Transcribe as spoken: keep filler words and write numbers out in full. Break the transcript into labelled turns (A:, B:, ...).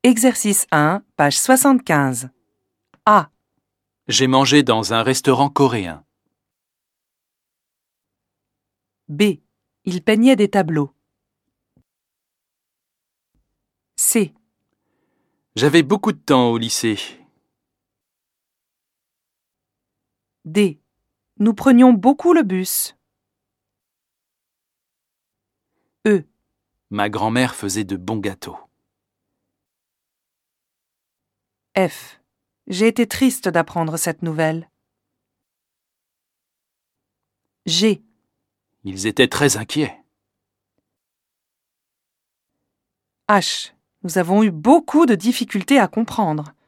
A: Exercice un, page soixante-quinze. A.
B: J'ai mangé dans un restaurant coréen.
A: B. Il peignait des tableaux. C.
B: J'avais beaucoup de temps au lycée.
A: D. Nous prenions beaucoup le bus. E.
B: Ma grand-mère faisait de bons gâteaux.
A: F. J'ai été triste d'apprendre cette nouvelle. G.
B: Ils étaient très inquiets.
A: H. Nous avons eu beaucoup de difficultés à comprendre.